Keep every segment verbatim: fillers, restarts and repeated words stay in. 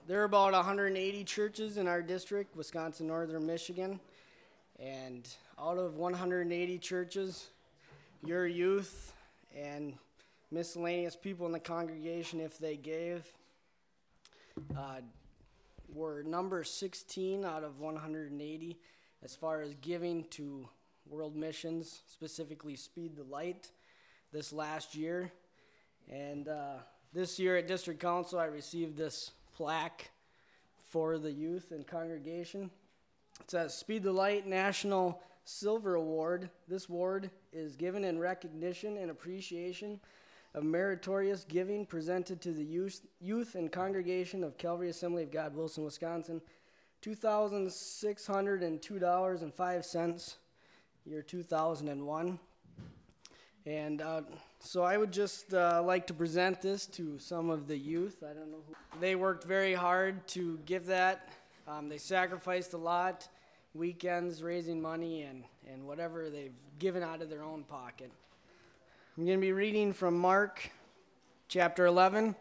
there are about one hundred eighty churches in our district, Wisconsin, Northern Michigan. And out of one hundred eighty churches, your youth and miscellaneous people in the congregation, if they gave, uh, were number sixteen out of one hundred eighty as far as giving to world missions, specifically Speed the Light, this last year. And uh, this year at District Council, I received this plaque for the youth and congregation. It says, Speed the Light National Silver Award. This award is given in recognition and appreciation of meritorious giving presented to the youth, youth and congregation of Calvary Assembly of God, Wilson, Wisconsin. two thousand six hundred two dollars and five cents, year two thousand one. And uh, so I would just uh, like to present this to some of the youth. I don't know who. They worked very hard to give that. Um, they sacrificed a lot, weekends, raising money, and, and whatever they've given out of their own pocket. I'm going to be reading from Mark chapter eleven.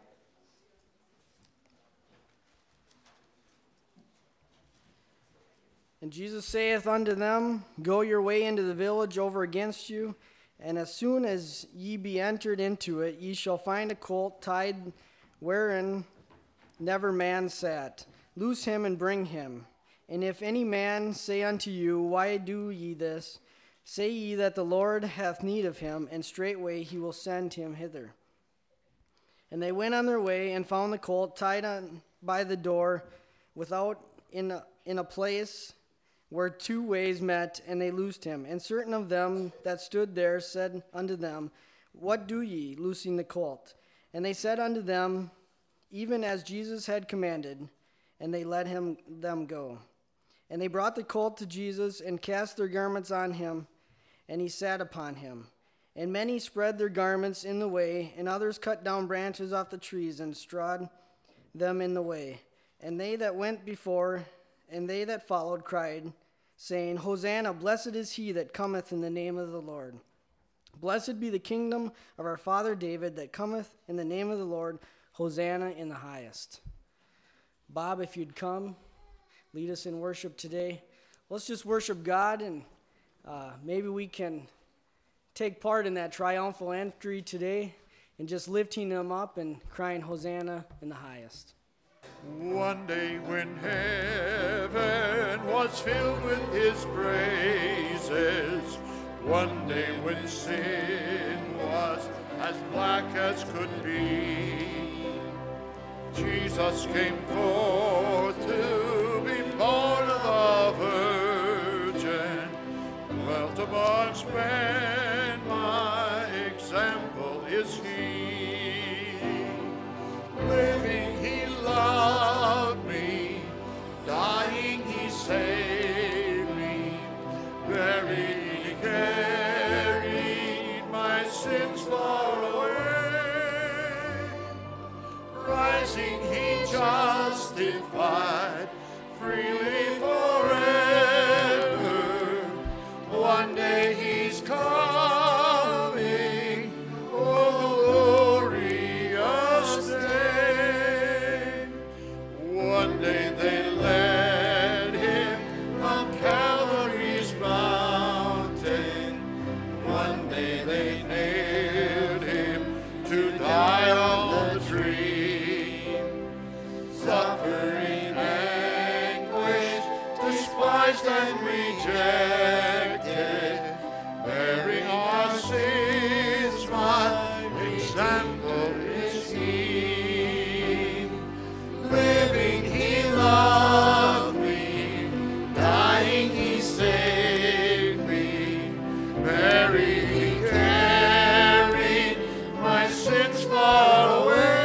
And Jesus saith unto them, Go your way into the village over against you, and as soon as ye be entered into it, ye shall find a colt tied wherein never man sat. Loose him and bring him. And if any man say unto you, Why do ye this? Say ye that the Lord hath need of him, and straightway he will send him hither. And they went on their way, and found the colt tied on by the door without in a, in a place where two ways met, and they loosed him. And certain of them that stood there said unto them, What do ye, loosing the colt? And they said unto them, Even as Jesus had commanded. And they let him them go. And they brought the colt to Jesus, and cast their garments on him, and he sat upon him. And many spread their garments in the way, and others cut down branches off the trees, and strawed them in the way. And they that went before, and they that followed, cried, saying, Hosanna, blessed is he that cometh in the name of the Lord. Blessed be the kingdom of our father David that cometh in the name of the Lord. Hosanna in the highest. Bob, if you'd come, lead us in worship today. Let's just worship God, and uh, maybe we can take part in that triumphal entry today and just lifting him up and crying Hosanna in the highest. One day when heaven was filled with his praises, one day when sin was as black as could be, Jesus came forth to be born of a virgin, dwelt amongst men, my example is he. Living he loved me, dying he saved me, buried he carried my sins far away. Rising he justified freely forever. One day he's coming, oh glorious day. One day they led him up Calvary's mountain. One day they nailed him to die on the tree. Suffering anguish, despised and rejected, bearing our sins, my example is he. Living he loved me, dying he saved me, buried he carried my sins far away.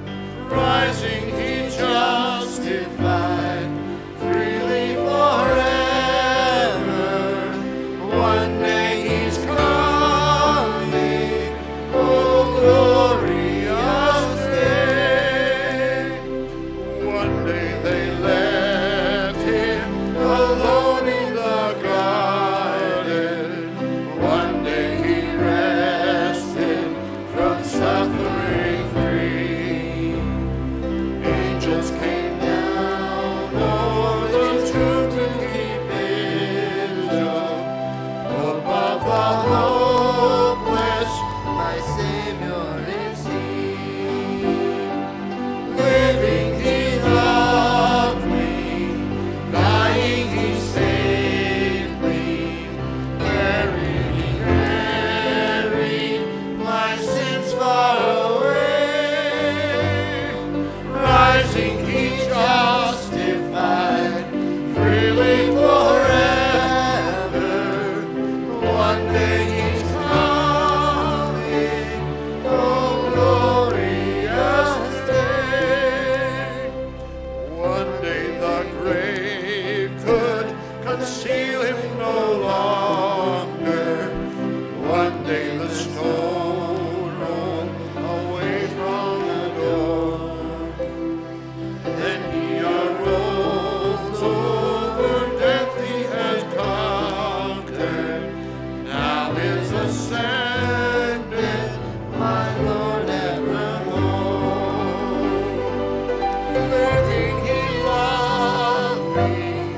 Rising he justified freely forever. prophets came down o'er the tomb to keep vigil above the hopeless. My Savior is He. Living He loved me, dying He saved me, buried He carried my sins far away, rising He justified, freely forever. One day He's coming, oh glorious day. One day the grave could conceal Him no longer. One day the stone rolled away from the door. Then He arose, over death He has conquered. Now is ascended, my Lord evermore. Living He loved me,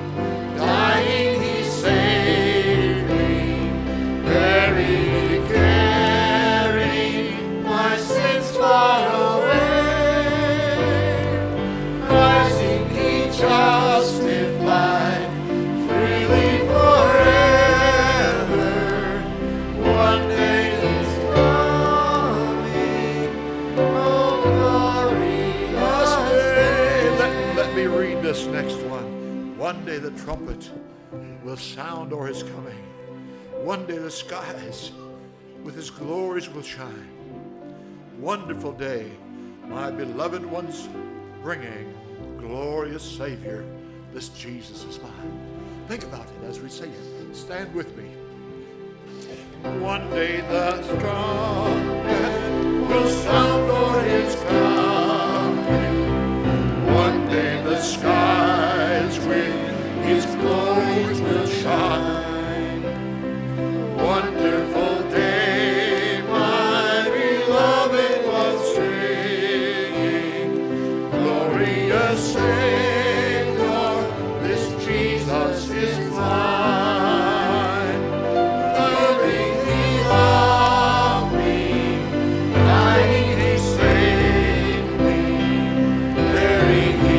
dying He saved me, buried He carried my sins far away, rising He justified, freely forever. One day He's coming, oh glorious day. Let, let me read this next one. One day the trumpet will sound o'er His coming. One day the skies with His glories will shine. Wonderful day, my beloved ones bringing, glorious Savior, this Jesus is mine. Think about it as we sing it. Stand with me. One day the trumpet will sound o'er His coming. One day the skies with His glories will shine. Wonderful day, my beloved ones singing, glorious Savior, this Jesus is mine. Loving He loved me, dying He saved me, buried He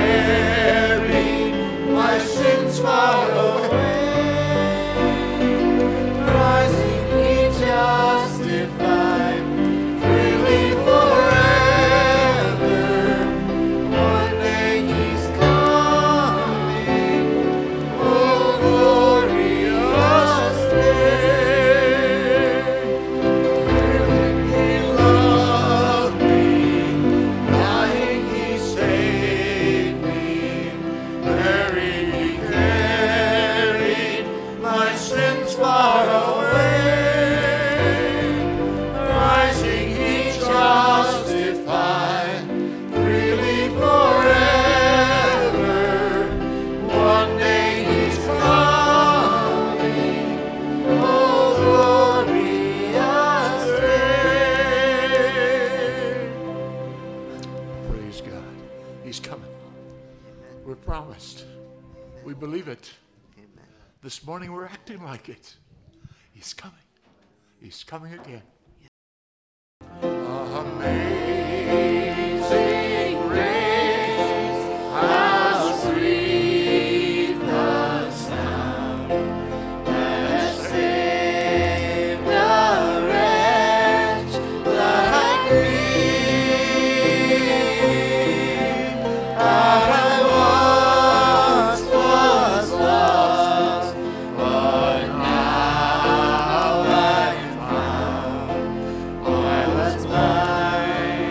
carried my sins far away, rising He justified, freely forever. One day He's coming, oh glorious day. Living He loved me, dying He saved me, buried He carried my sins far away, rising He justified, freely forever. One day He's coming, oh glorious day. Praise God. He's coming. We're promised. We believe it. This morning we're acting like it. He's coming. He's coming again. Amazing grace, how sweet the sound that saved a wretch like me. I once was lost, but now I'm found. I was blind,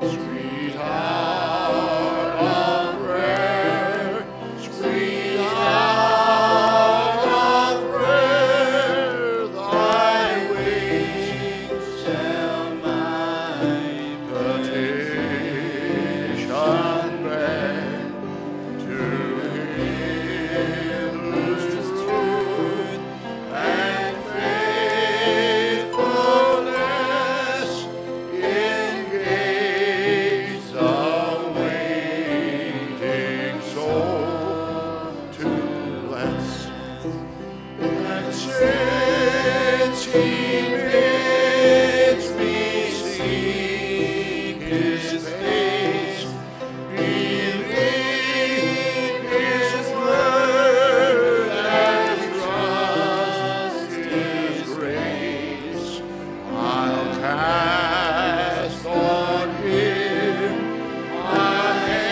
Sweet hour of prayer, sweet hour of prayer, thy wings shall my petition bear to him whose truth and faithfulness in gaze awaiting soul to bless. And since he bids me seek his face, believe his word and trust his grace, I'll cast on him my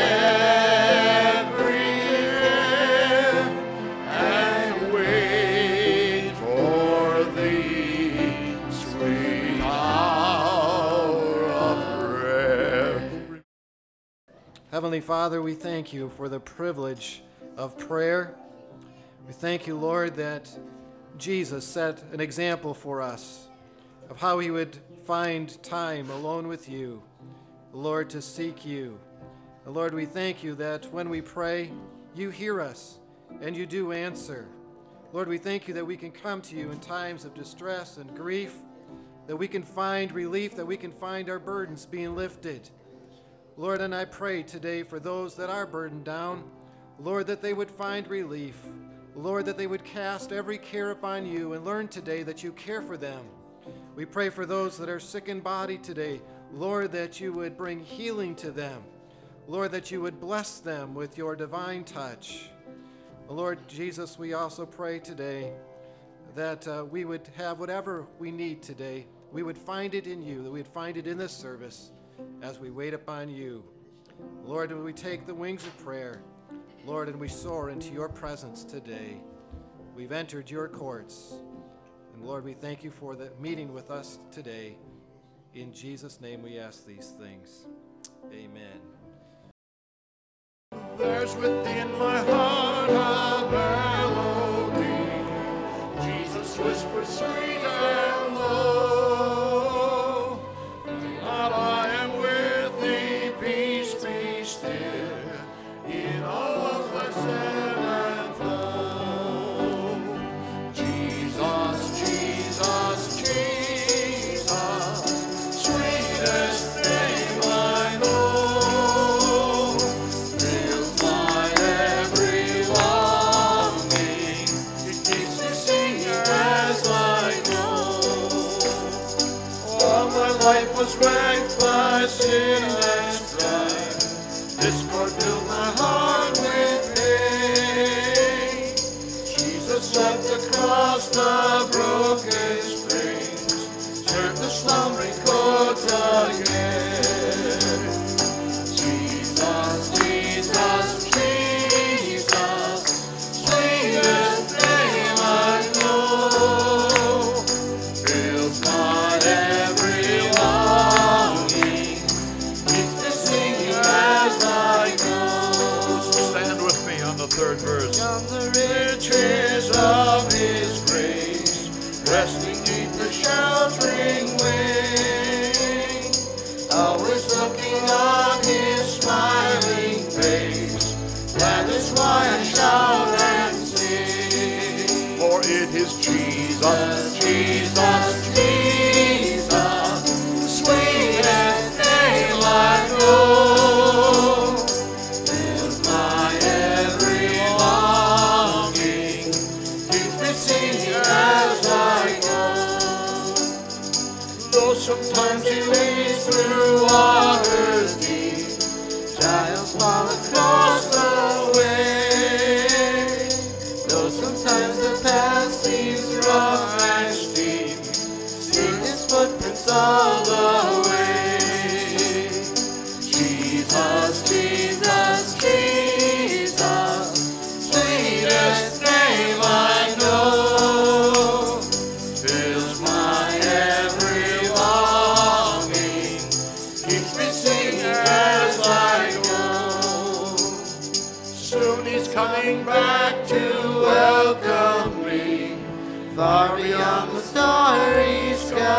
every care and wait for thee, sweet hour of prayer. Heavenly Father, we thank you for the privilege of prayer. We thank you, Lord, that Jesus set an example for us of how he would find time alone with you, Lord, to seek you. And Lord, we thank you that when we pray, you hear us and you do answer. Lord, we thank you that we can come to you in times of distress and grief, that we can find relief, that we can find our burdens being lifted. Lord, and I pray today for those that are burdened down, Lord, that they would find relief. Lord, that they would cast every care upon you and learn today that you care for them. We pray for those that are sick in body today, Lord, that you would bring healing to them. Lord, that you would bless them with your divine touch. Lord Jesus, we also pray today that uh, we would have whatever we need today. We would find it in you, that we would find it in this service as we wait upon you. Lord, and we take the wings of prayer, Lord, and we soar into your presence today. We've entered your courts. And Lord, we thank you for the meeting with us today. In Jesus' name we ask these things. Amen. There's within my heart a melody. Jesus whispers sweet and low. While I am with thee, peace be still in all of thy ebb and flow. Jesus, Jesus, Jesus, sweetest name I know, fills my every longing. It keeps me singing as I go. All my life was wrecked by sin and strife. Discord filled my heart with pain. Jesus left across the broken strings, stirred the slumbering chords again. Jesus, Jesus, Jesus, sweetest name I know, fills my every longing, keeps me singing as I go. Stand with me on the third verse. On the riches of his grace, resting neath the sheltering wing, always looking on his smiling face. That is why I shout and sing. For it is Jesus, Jesus, Jesus, the sweetest name I know, fills my every longing, keeps me singing as I go. Though sometimes he leads through waters deep, giants fall across the way. Though sometimes the path seems rough and steep, see his footprints all the way. Jesus, Jesus, Jesus, sweetest name I know, fills my every longing, keeps me singing far beyond the starry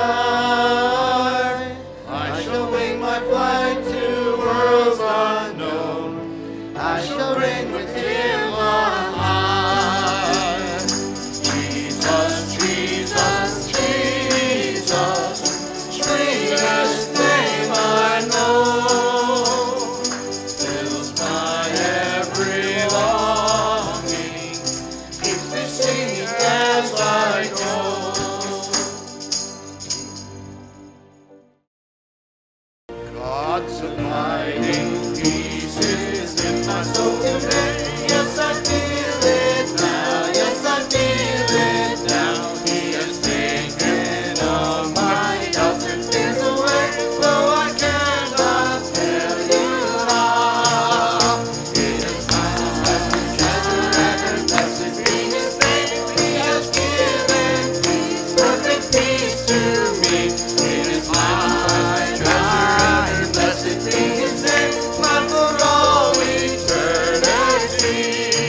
sky. I shall wing my flight to worlds unknown. I shall reign with him on high. Jesus, Jesus, Jesus, sweetest name I know, fills my every longing, keeps me singing as I go. God's Abiding peace is in my soul today. Yes, I feel it now. Yes, I feel it now. He has taken all my doubts and fears away, though I cannot tell you how. It is my blessed treasure and blessed be His name. He has given peace, perfect peace to me. It is my treasure. Blessed be His name, mine for all eternity.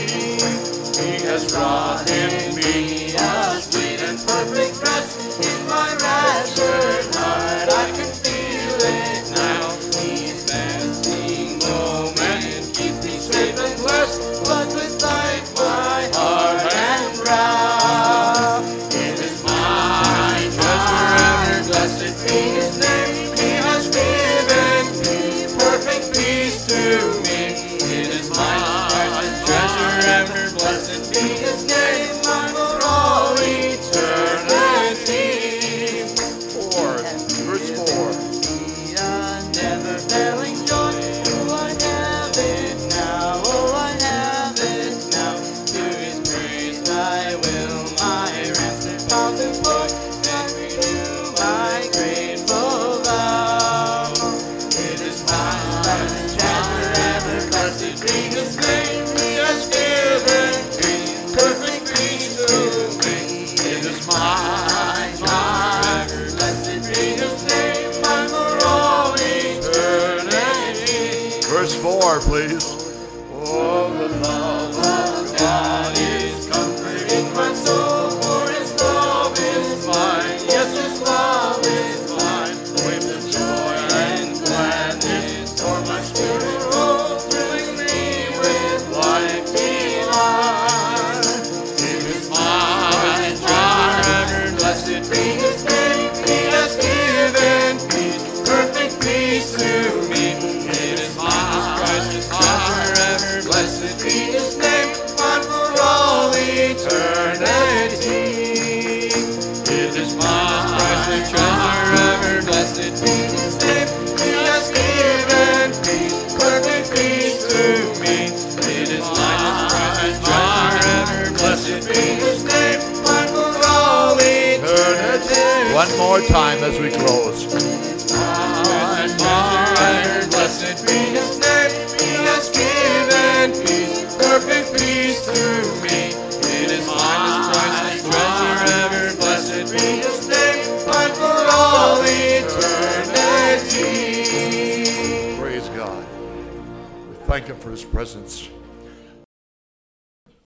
He has wrought in me a sweet and perfect rest. In my raptured heart, I can feel it now. He's dancing moment keeps me safe and blessed. But with life, my heart and brow. It is my treasure ever, blessed be His name. He has given peace, perfect peace to me. It is my treasure ever, blessed be His name, mine for all eternity. four, verse four. A never failing joy. Oh, I have it now. Oh, I have it now. To His praise I will my ransom pounds employ. And renew my grateful vow. It is my treasure ever, blessed be His name. He has given peace, perfect peace to me. It is my treasure, blessed be His name, mine for all eternity. Verse four, please. Oh, the love of God is comforting my soul, for His love is mine. Yes, His love is mine. Waves of joy and gladness for my spirit roll, thrilling me with life divine. It is my treasure, blessed be His name. He has given peace, perfect peace to me. It is my precious treasure ever, blessed be His name, mine for all eternity. It is my precious treasure ever, blessed be His name. He has given peace, perfect peace to me. It is my precious treasure ever, blessed be His name, mine for all eternity. One more time as we close. My treasure, blessed be His name. He has given peace, perfect peace to me. It is mine, priceless treasure ever, blessed be His name, mine for all eternity. Praise God. We thank Him for His presence.